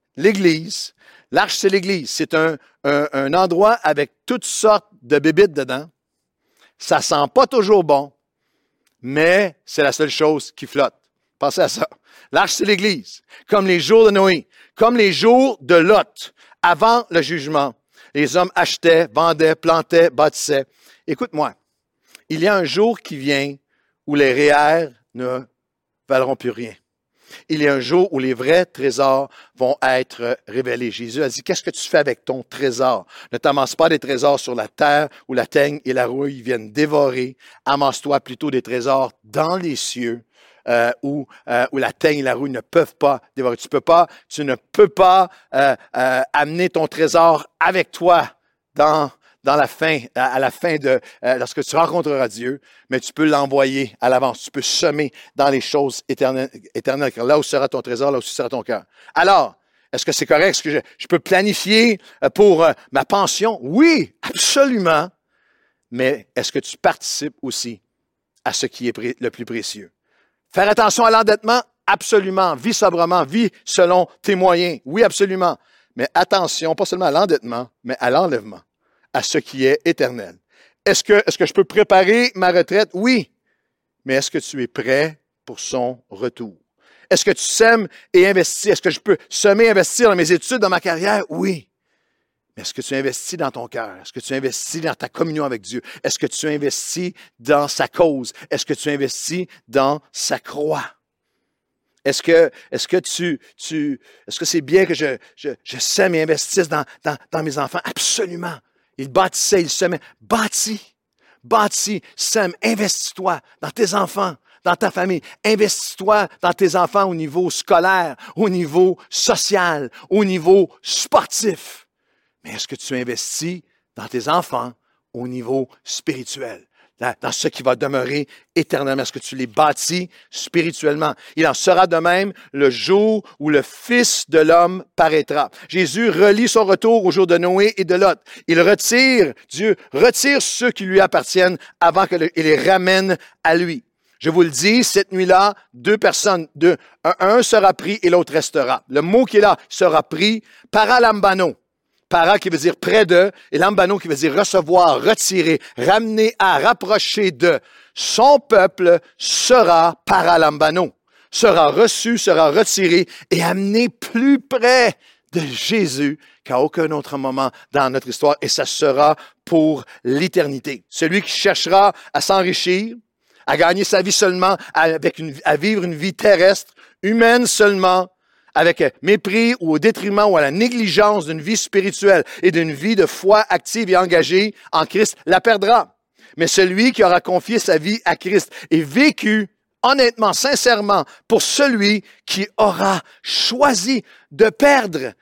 l'arche, c'est l'Église. C'est un endroit avec toutes sortes de bébites dedans. Ça sent pas toujours bon, mais c'est la seule chose qui flotte. Pensez à ça. L'arche, c'est l'Église. Comme les jours de Noé. Comme les jours de Lot. Avant le jugement, les hommes achetaient, vendaient, plantaient, bâtissaient. Écoute-moi. Il y a un jour qui vient où les REER ne valeront plus rien. Il y a un jour où les vrais trésors vont être révélés. Jésus a dit, qu'est-ce que tu fais avec ton trésor? Ne t'amasse pas des trésors sur la terre où la teigne et la rouille viennent dévorer. Amasse-toi plutôt des trésors dans les cieux où la teigne et la rouille ne peuvent pas dévorer. Tu ne peux pas amener ton trésor avec toi à la fin lorsque tu rencontreras Dieu, mais tu peux l'envoyer à l'avance. Tu peux semer dans les choses éternelles. Là où sera ton trésor, là où sera ton cœur. Alors, est-ce que c'est correct? Est-ce que je peux planifier pour ma pension? Oui, absolument. Mais est-ce que tu participes aussi à ce qui est le plus précieux? Faire attention à l'endettement? Absolument. Vis sobrement, vis selon tes moyens. Oui, absolument. Mais attention, pas seulement à l'endettement, mais à l'enlèvement, à ce qui est éternel. Est-ce que je peux préparer ma retraite? Oui. Mais est-ce que tu es prêt pour son retour? Est-ce que tu sèmes et investis? Est-ce que je peux semer et investir dans mes études, dans ma carrière? Oui. Mais est-ce que tu investis dans ton cœur? Est-ce que tu investis dans ta communion avec Dieu? Est-ce que tu investis dans sa cause? Est-ce que tu investis dans sa croix? Est-ce que c'est bien que je sème et investisse dans mes enfants? Absolument. Il bâtissait, il semait. Bâtis, sème, investis-toi dans tes enfants, dans ta famille. Investis-toi dans tes enfants au niveau scolaire, au niveau social, au niveau sportif. Mais est-ce que tu investis dans tes enfants au niveau spirituel, dans ce qui va demeurer éternellement? Est-ce que tu les bâtis spirituellement? Il en sera de même le jour où le Fils de l'homme paraîtra. Jésus relie son retour au jour de Noé et de Lot. Dieu retire ceux qui lui appartiennent avant qu'il les ramène à lui. Je vous le dis, cette nuit-là, deux personnes, un sera pris et l'autre restera. Le mot qui est là sera pris, paralambano. Para qui veut dire près de, et lambano qui veut dire recevoir, retirer, ramener à, rapprocher de. Son peuple sera paralambano, sera reçu, sera retiré et amené plus près de Jésus qu'à aucun autre moment dans notre histoire. Et ça sera pour l'éternité. Celui qui cherchera à s'enrichir, à gagner sa vie seulement, à vivre une vie terrestre, humaine seulement, avec mépris ou au détriment ou à la négligence d'une vie spirituelle et d'une vie de foi active et engagée en Christ, la perdra. Mais celui qui aura confié sa vie à Christ et vécu honnêtement, sincèrement, pour celui qui aura choisi de perdre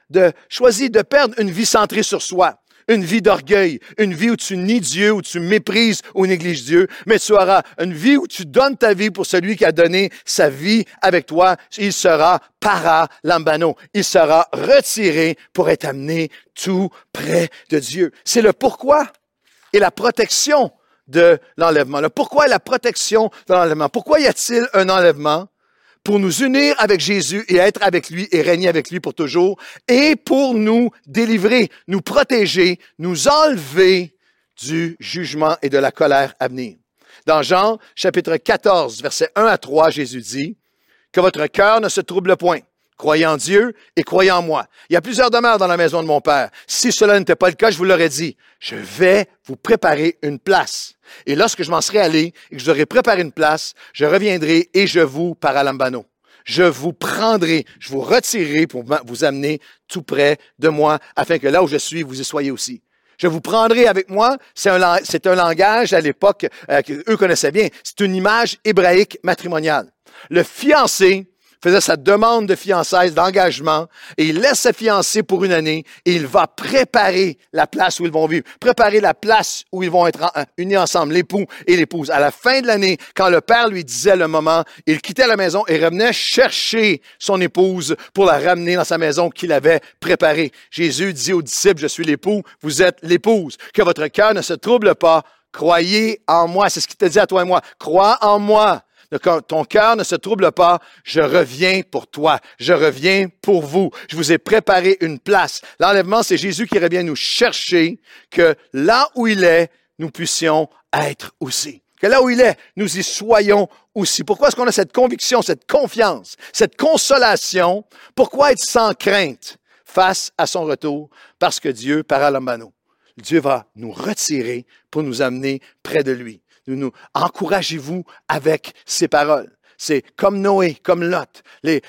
une vie centrée sur soi. Une vie d'orgueil, une vie où tu nies Dieu, où tu méprises ou négliges Dieu, mais tu auras une vie où tu donnes ta vie pour celui qui a donné sa vie avec toi. Il sera para lambano. Il sera retiré pour être amené tout près de Dieu. C'est le pourquoi et la protection de l'enlèvement. Le pourquoi et la protection de l'enlèvement. Pourquoi y a-t-il un enlèvement? Pour nous unir avec Jésus et être avec lui et régner avec lui pour toujours, et pour nous délivrer, nous protéger, nous enlever du jugement et de la colère à venir. Dans Jean, chapitre 14, versets 1 à 3, Jésus dit « Que votre cœur ne se trouble point. Croyez en Dieu et croyez en moi. Il y a plusieurs demeures dans la maison de mon Père. Si cela n'était pas le cas, je vous l'aurais dit. Je vais vous préparer une place. Et lorsque je m'en serai allé et que je vous aurai préparé une place, je reviendrai et je vous paralambano. Je vous prendrai, je vous retirerai pour vous amener tout près de moi, afin que là où je suis, vous y soyez aussi. Je vous prendrai avec moi. C'est un langage à l'époque qu'eux connaissaient bien. C'est une image hébraïque matrimoniale. Le fiancé faisait sa demande de fiançailles, d'engagement, et il laisse sa fiancée pour une année, et il va préparer la place où ils vont vivre, préparer la place où ils vont être unis ensemble, l'époux et l'épouse. À la fin de l'année, quand le père lui disait le moment, il quittait la maison et revenait chercher son épouse pour la ramener dans sa maison qu'il avait préparée. Jésus dit aux disciples, je suis l'époux, vous êtes l'épouse. Que votre cœur ne se trouble pas, croyez en moi. C'est ce qu'il te dit à toi et moi. Crois en moi. Ton cœur ne se trouble pas, je reviens pour toi, je reviens pour vous. Je vous ai préparé une place. L'enlèvement, c'est Jésus qui revient nous chercher, que là où il est, nous puissions être aussi. Que là où il est, nous y soyons aussi. Pourquoi est-ce qu'on a cette conviction, cette confiance, cette consolation? Pourquoi être sans crainte face à son retour? Parce que Dieu, paralambano, Dieu va nous retirer pour nous amener près de lui. Encouragez-vous avec ces paroles. C'est comme Noé, comme Lot.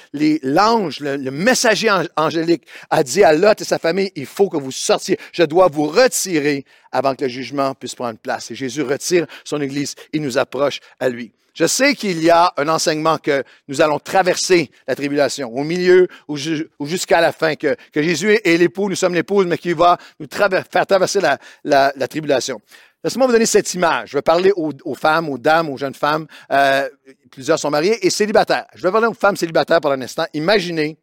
L'ange, le messager angélique a dit à Lot et sa famille, il faut que vous sortiez. Je dois vous retirer avant que le jugement puisse prendre place. Et Jésus retire son Église. Il nous approche à lui. Je sais qu'il y a un enseignement que nous allons traverser la tribulation, au milieu ou jusqu'à la fin, que Jésus est l'époux, nous sommes l'épouse, mais qu'il va nous faire traverser la tribulation. Laissez-moi vous donner cette image. Je vais parler aux femmes, aux dames, aux jeunes femmes. Plusieurs sont mariées et célibataires. Je vais parler aux femmes célibataires pour un instant. Imaginez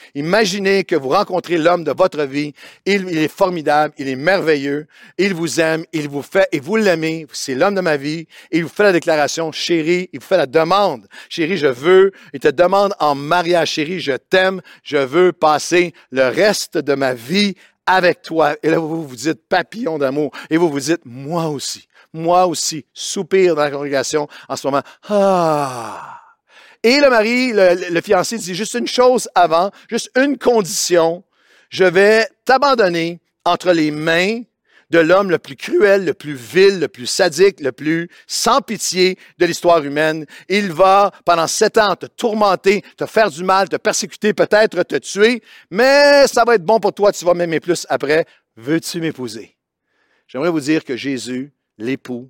que vous rencontrez l'homme de votre vie. Il est formidable, il est merveilleux, il vous aime, il vous fait, et vous l'aimez. C'est l'homme de ma vie. Il vous fait la déclaration, chérie, il vous fait la demande. Chérie, je veux. Il te demande en mariage, chérie, je t'aime. Je veux passer le reste de ma vie avec toi. Et là, vous vous dites papillon d'amour. Et vous vous dites, moi aussi, soupir dans la congrégation en ce moment. Ah! Et le mari, le fiancé dit juste une chose avant, juste une condition. Je vais t'abandonner entre les mains de l'homme le plus cruel, le plus vil, le plus sadique, le plus sans pitié de l'histoire humaine. Il va, pendant 7 ans, te tourmenter, te faire du mal, te persécuter, peut-être te tuer, mais ça va être bon pour toi, tu vas m'aimer plus après. Veux-tu m'épouser? J'aimerais vous dire que Jésus, l'époux,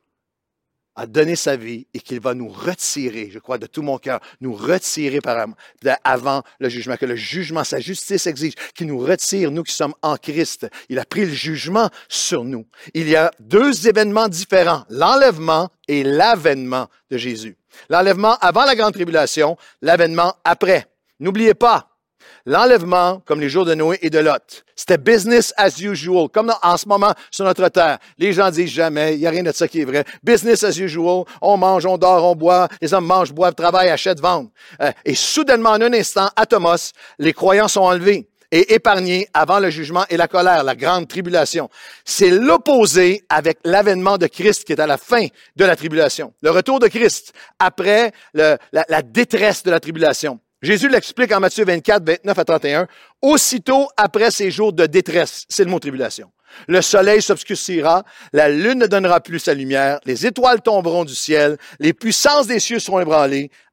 a donné sa vie et qu'il va nous retirer, je crois de tout mon cœur, nous retirer avant le jugement, que le jugement, sa justice exige, qu'il nous retire, nous qui sommes en Christ. Il a pris le jugement sur nous. Il y a 2 événements différents, l'enlèvement et l'avènement de Jésus. L'enlèvement avant la grande tribulation, l'avènement après. N'oubliez pas, l'enlèvement, comme les jours de Noé et de Lot, c'était business as usual, comme en ce moment sur notre terre. Les gens disent jamais, il n'y a rien de ça qui est vrai. Business as usual, on mange, on dort, on boit, les hommes mangent, boivent, travaillent, achètent, vendent. Et soudainement, en un instant, à Thomas, les croyants sont enlevés et épargnés avant le jugement et la colère, la grande tribulation. C'est l'opposé avec l'avènement de Christ qui est à la fin de la tribulation. Le retour de Christ après la détresse de la tribulation. Jésus l'explique en Matthieu 24, 29 à 31. Aussitôt après ces jours de détresse, c'est le mot tribulation. Le soleil s'obscurcira, la lune ne donnera plus sa lumière, les étoiles tomberont du ciel, les puissances des cieux seront ébranlées.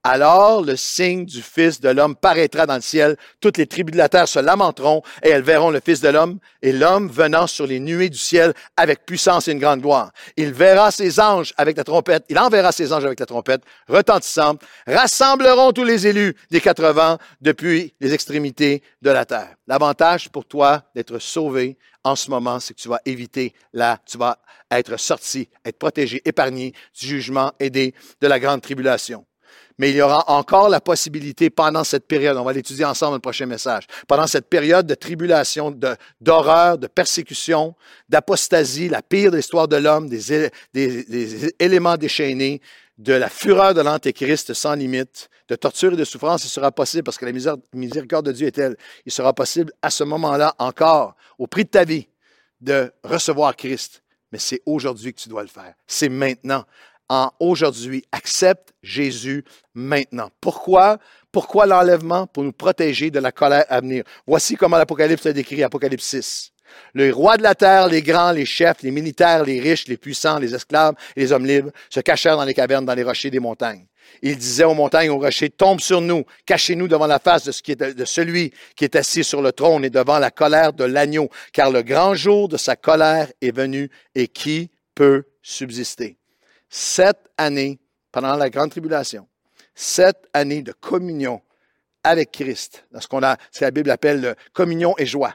Alors le signe du Fils de l'homme paraîtra dans le ciel. Toutes les tribus de la terre se lamenteront et elles verront le Fils de l'homme et l'homme venant sur les nuées du ciel avec puissance et une grande gloire. Il verra ses anges avec la trompette. Il enverra ses anges avec la trompette retentissante. Rassembleront tous les élus des 80 depuis les extrémités de la terre. L'avantage pour toi d'être sauvé en ce moment, c'est que tu vas éviter tu vas être sorti, être protégé, épargné du jugement et de la grande tribulation. Mais il y aura encore la possibilité pendant cette période, on va l'étudier ensemble dans le prochain message, pendant cette période de tribulation, d'horreur, de persécution, d'apostasie, la pire de l'histoire de l'homme, des éléments déchaînés, de la fureur de l'Antéchrist sans limite, de torture et de souffrance, il sera possible, parce que la miséricorde de Dieu est telle, il sera possible à ce moment-là encore, au prix de ta vie, de recevoir Christ. Mais c'est aujourd'hui que tu dois le faire. C'est maintenant. Aujourd'hui, accepte Jésus maintenant. Pourquoi? Pourquoi l'enlèvement? Pour nous protéger de la colère à venir. Voici comment l'Apocalypse le décrit, Apocalypse 6. Le roi de la terre, les grands, les chefs, les militaires, les riches, les puissants, les esclaves et les hommes libres se cachèrent dans les cavernes, dans les rochers des montagnes. Il disait aux montagnes, aux rochers, tombe sur nous, cachez-nous devant la face de celui qui est assis sur le trône et devant la colère de l'agneau, car le grand jour de sa colère est venu et qui peut subsister? 7 années pendant la grande tribulation, 7 années de communion avec Christ, dans ce que la Bible appelle communion et joie,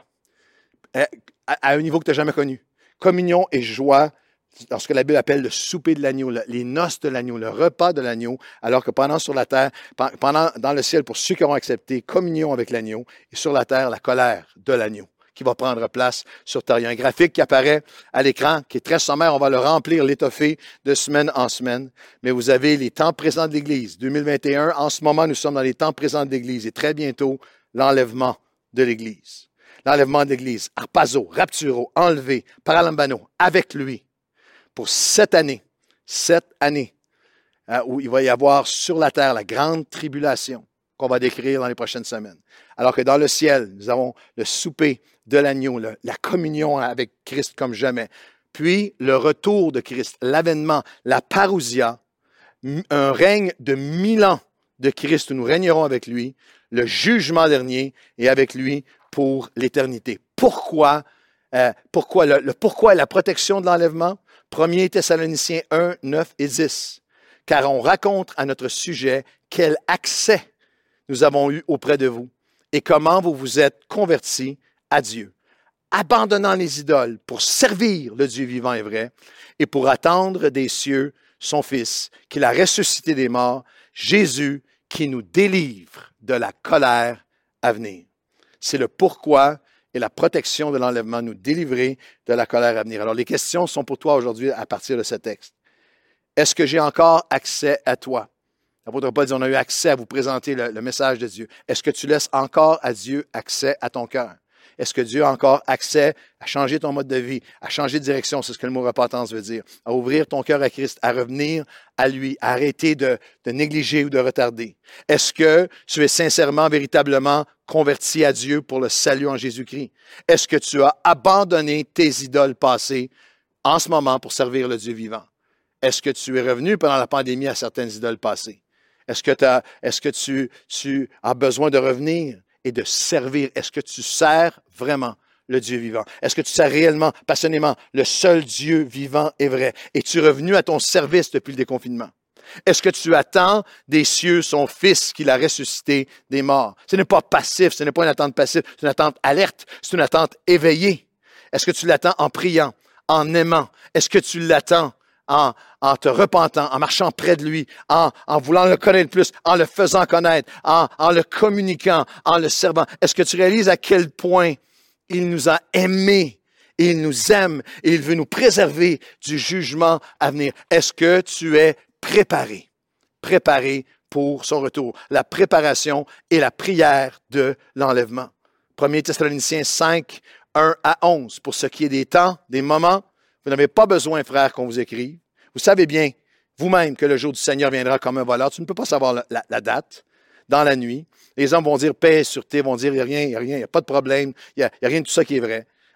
à un niveau que tu n'as jamais connu. Communion et joie, dans ce que la Bible appelle le souper de l'agneau, les noces de l'agneau, le repas de l'agneau, alors que pendant sur la terre, dans le ciel, pour ceux qui auront accepté, communion avec l'agneau, et sur la terre, la colère de l'agneau qui va prendre place sur terre. Il y a un graphique qui apparaît à l'écran, qui est très sommaire. On va le remplir, l'étoffer de semaine en semaine. Mais vous avez les temps présents de l'Église. 2021, en ce moment, nous sommes dans les temps présents de l'Église. Et très bientôt, l'enlèvement de l'Église. L'enlèvement de l'Église. Arpazo, rapturo, enlevé, paralambano, avec lui. Pour 7 années. 7 années. Où il va y avoir sur la terre la grande tribulation qu'on va décrire dans les prochaines semaines. Alors que dans le ciel, nous avons le souper de l'agneau, la communion avec Christ comme jamais. Puis le retour de Christ, l'avènement, la parousia, un règne de 1000 ans de Christ où nous régnerons avec lui, le jugement dernier et avec lui pour l'éternité. Pourquoi et la protection de l'enlèvement? 1 Thessaloniciens 1, 9 et 10. Car on raconte à notre sujet quel accès nous avons eu auprès de vous et comment vous vous êtes convertis à Dieu, abandonnant les idoles pour servir le Dieu vivant et vrai et pour attendre des cieux son Fils, qu'il a ressuscité des morts, Jésus qui nous délivre de la colère à venir. C'est le pourquoi et la protection de l'enlèvement, nous délivrer de la colère à venir. Alors les questions sont pour toi aujourd'hui à partir de ce texte. Est-ce que j'ai encore accès à toi? L'apôtre Paul dit, on a eu accès à vous présenter le message de Dieu. Est-ce que tu laisses encore à Dieu accès à ton cœur? Est-ce que Dieu a encore accès à changer ton mode de vie, à changer de direction, c'est ce que le mot repentance veut dire, à ouvrir ton cœur à Christ, à revenir à lui, à arrêter de négliger ou de retarder? Est-ce que tu es sincèrement, véritablement converti à Dieu pour le salut en Jésus-Christ? Est-ce que tu as abandonné tes idoles passées en ce moment pour servir le Dieu vivant? Est-ce que tu es revenu pendant la pandémie à certaines idoles passées? Est-ce que tu as besoin de revenir et de servir? Est-ce que tu sers vraiment le Dieu vivant? Est-ce que tu sers réellement, passionnément, le seul Dieu vivant et vrai? Es-tu revenu à ton service depuis le déconfinement? Est-ce que tu attends des cieux son Fils qu'il a ressuscité des morts? Ce n'est pas passif, ce n'est pas une attente passive, c'est une attente alerte, c'est une attente éveillée. Est-ce que tu l'attends en priant, en aimant? Est-ce que tu l'attends en te repentant, en marchant près de lui, en voulant le connaître plus, en le faisant connaître, en le communiquant, en le servant? Est-ce que tu réalises à quel point il nous a aimés et il nous aime et il veut nous préserver du jugement à venir? Est-ce que tu es préparé pour son retour? La préparation et la prière de l'enlèvement. 1 Thessaloniciens 5, 1 à 11. Pour ce qui est des temps, des moments, vous n'avez pas besoin, frères, qu'on vous écrive. Vous savez bien, vous-même, que le jour du Seigneur viendra comme un voleur. Tu ne peux pas savoir la date, dans la nuit. Les hommes vont dire paix et sûreté, vont dire il n'y a rien, il n'y a pas de problème, il n'y a rien de tout ça qui est vrai.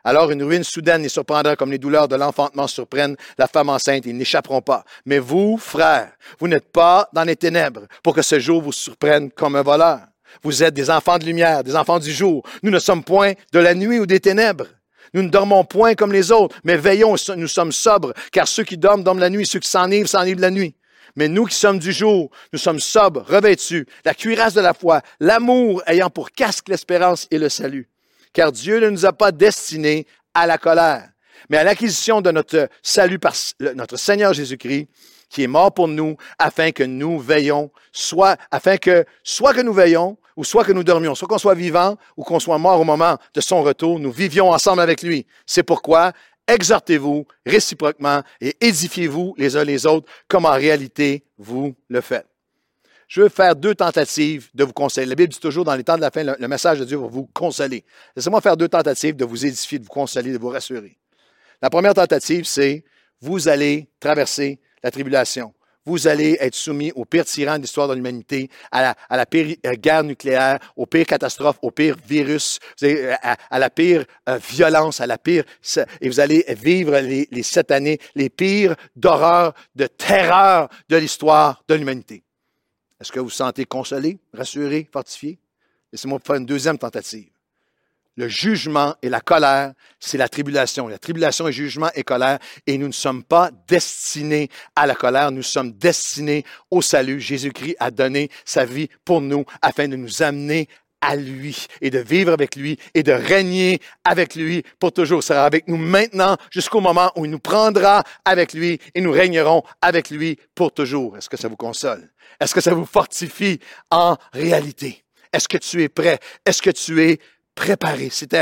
Alors une ruine soudaine les surprendra comme les douleurs de l'enfantement surprennent la femme enceinte. Ils n'échapperont pas. Mais vous, frères, vous n'êtes pas dans les ténèbres pour que ce jour vous surprenne comme un voleur. Vous êtes des enfants de lumière, des enfants du jour. Nous ne sommes point de la nuit ou des ténèbres. Nous ne dormons point comme les autres, mais veillons, nous sommes sobres, car ceux qui dorment la nuit, ceux qui s'enivrent de la nuit. Mais nous qui sommes du jour, nous sommes sobres, revêtus, la cuirasse de la foi, l'amour ayant pour casque l'espérance et le salut. Car Dieu ne nous a pas destinés à la colère, mais à l'acquisition de notre salut par notre Seigneur Jésus-Christ, qui est mort pour nous, afin que nous veillions, soit que nous veillons, ou soit que nous dormions, soit qu'on soit vivant ou qu'on soit mort au moment de son retour, nous vivions ensemble avec lui. C'est pourquoi exhortez-vous réciproquement et édifiez-vous les uns les autres comme en réalité vous le faites. Je veux faire 2 tentatives de vous consoler. La Bible dit toujours dans les temps de la fin, le message de Dieu va vous consoler. Laissez-moi faire 2 tentatives de vous édifier, de vous consoler, de vous rassurer. La première tentative, c'est vous allez traverser la tribulation. Vous allez être soumis au pire tyran de l'histoire de l'humanité, à la pire guerre nucléaire, aux pires catastrophes, au pire virus, à la pire violence, et vous allez vivre les 7 années les pires d'horreur, de terreur de l'histoire de l'humanité. Est-ce que vous vous sentez consolé, rassuré, fortifié? Laissez-moi faire une 2e tentative. Le jugement et la colère, c'est la tribulation. La tribulation est jugement et colère. Et nous ne sommes pas destinés à la colère. Nous sommes destinés au salut. Jésus-Christ a donné sa vie pour nous afin de nous amener à lui et de vivre avec lui et de régner avec lui pour toujours. Il sera avec nous maintenant jusqu'au moment où il nous prendra avec lui et nous régnerons avec lui pour toujours. Est-ce que ça vous console? Est-ce que ça vous fortifie en réalité? Est-ce que tu es prêt? Est-ce que tu es préparé? C'est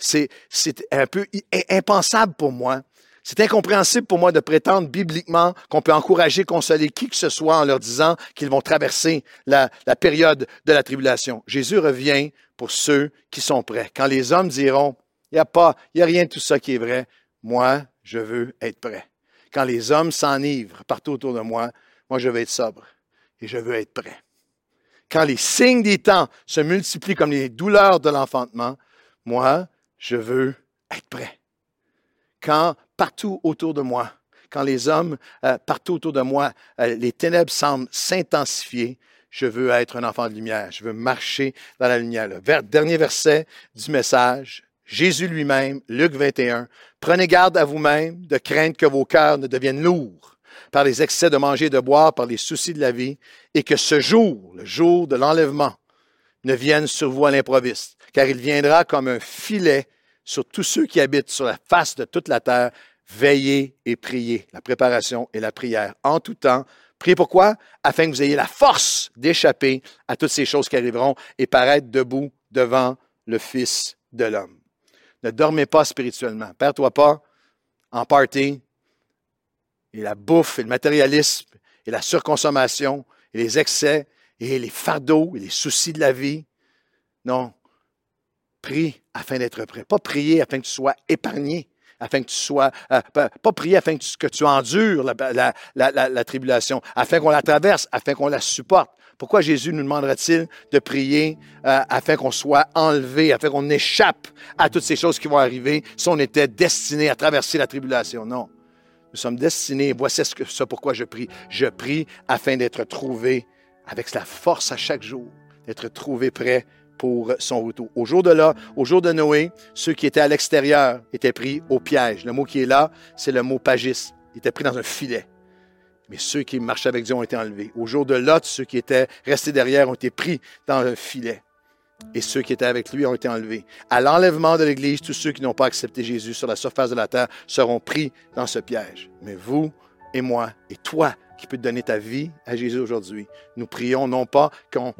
un peu impensable pour moi. C'est incompréhensible pour moi de prétendre bibliquement qu'on peut encourager, consoler qui que ce soit en leur disant qu'ils vont traverser la période de la tribulation. Jésus revient pour ceux qui sont prêts. Quand les hommes diront, il n'y a rien de tout ça qui est vrai, moi, je veux être prêt. Quand les hommes s'enivrent partout autour de moi, moi, je veux être sobre et je veux être prêt. Quand les signes des temps se multiplient comme les douleurs de l'enfantement, moi, je veux être prêt. Quand partout autour de moi, quand les hommes partout autour de moi, les ténèbres semblent s'intensifier, je veux être un enfant de lumière. Je veux marcher dans la lumière. Le dernier verset du message, Jésus lui-même, Luc 21, « Prenez garde à vous-même de craindre que vos cœurs ne deviennent lourds par les excès de manger et de boire, par les soucis de la vie, et que ce jour, le jour de l'enlèvement, ne vienne sur vous à l'improviste, car il viendra comme un filet sur tous ceux qui habitent sur la face de toute la terre. Veillez et priez. » La préparation et la prière en tout temps. Priez pourquoi? Afin que vous ayez la force d'échapper à toutes ces choses qui arriveront et paraître debout devant le Fils de l'homme. Ne dormez pas spirituellement. Perds-toi pas en party et la bouffe et le matérialisme et la surconsommation et les excès et les fardeaux et les soucis de la vie. Non. Prie afin d'être prêt. Pas prier afin que tu sois épargné, afin que tu sois... pas prier afin que tu endures la tribulation, afin qu'on la traverse, afin qu'on la supporte. Pourquoi Jésus nous demanderait-il de prier afin qu'on soit enlevé, afin qu'on échappe à toutes ces choses qui vont arriver si on était destiné à traverser la tribulation? Non. Nous sommes destinés, voici pourquoi je prie. Je prie afin d'être trouvé avec la force à chaque jour, d'être trouvé prêt pour son retour. Au jour de Noé, ceux qui étaient à l'extérieur étaient pris au piège. Le mot qui est là, c'est le mot pagis. Ils étaient pris dans un filet. Mais ceux qui marchaient avec Dieu ont été enlevés. Au jour de Lot, ceux qui étaient restés derrière ont été pris dans un filet. Et ceux qui étaient avec lui ont été enlevés. À l'enlèvement de l'Église, tous ceux qui n'ont pas accepté Jésus sur la surface de la terre seront pris dans ce piège. Mais vous et moi et toi qui peux te donner ta vie à Jésus aujourd'hui, nous prions non pas qu'on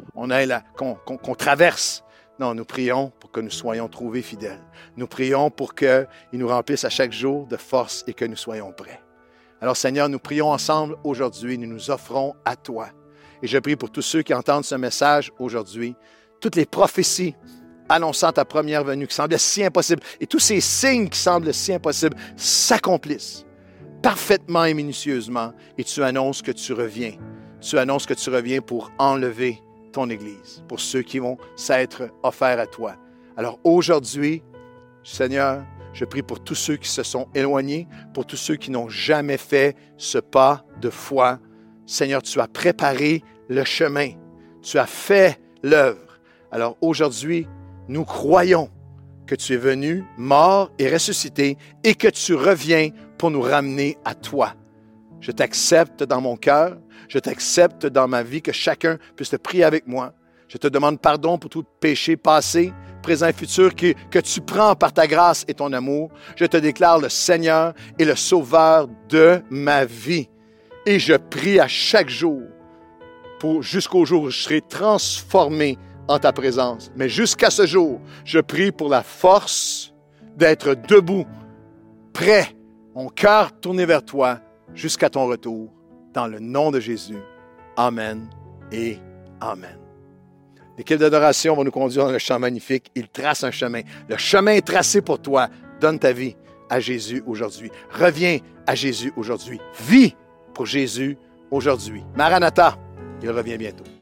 traverse. Non, nous prions pour que nous soyons trouvés fidèles. Nous prions pour qu'il nous remplisse à chaque jour de force et que nous soyons prêts. Alors Seigneur, nous prions ensemble aujourd'hui, nous nous offrons à toi. Et je prie pour tous ceux qui entendent ce message aujourd'hui, toutes les prophéties annonçant ta première venue qui semblaient si impossibles et tous ces signes qui semblent si impossibles s'accomplissent parfaitement et minutieusement et tu annonces que tu reviens. Tu annonces que tu reviens pour enlever ton Église, pour ceux qui vont s'être offerts à toi. Alors aujourd'hui, Seigneur, Je prie pour tous ceux qui se sont éloignés, pour tous ceux qui n'ont jamais fait ce pas de foi. Seigneur, tu as préparé le chemin. Tu as fait l'œuvre. Alors aujourd'hui, nous croyons que tu es venu, mort et ressuscité, et que tu reviens pour nous ramener à toi. Je t'accepte dans mon cœur, je t'accepte dans ma vie, que chacun puisse te prier avec moi. Je te demande pardon pour tout péché passé, présent et futur que tu prends par ta grâce et ton amour. Je te déclare le Seigneur et le Sauveur de ma vie. Et je prie à chaque jour jusqu'au jour où je serai transformé en ta présence. Mais jusqu'à ce jour, je prie pour la force d'être debout, prêt, mon cœur tourné vers toi, jusqu'à ton retour, dans le nom de Jésus. Amen et Amen. L'équipe d'adoration va nous conduire dans le chant magnifique. Il trace un chemin. Le chemin est tracé pour toi. Donne ta vie à Jésus aujourd'hui. Reviens à Jésus aujourd'hui. Vis pour Jésus aujourd'hui. Maranatha, il revient bientôt.